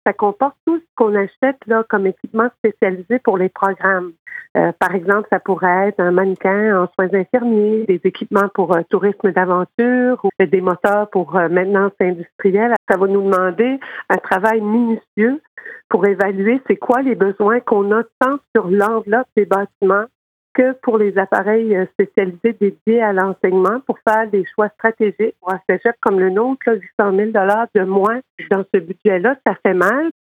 ça comporte tout ce qu'on achète là, comme équipement spécialisé pour les programmes. Par exemple, ça pourrait être un mannequin en soins infirmiers, des équipements pour tourisme d'aventure ou des moteurs pour maintenance industrielle. Ça va nous demander un travail minutieux pour évaluer c'est quoi les besoins qu'on a tant sur l'enveloppe des bâtiments que pour les appareils spécialisés dédiés à l'enseignement pour faire des choix stratégiques pour un cégep comme le nôtre, là, 800 000 de moins dans ce budget-là, ça fait mal.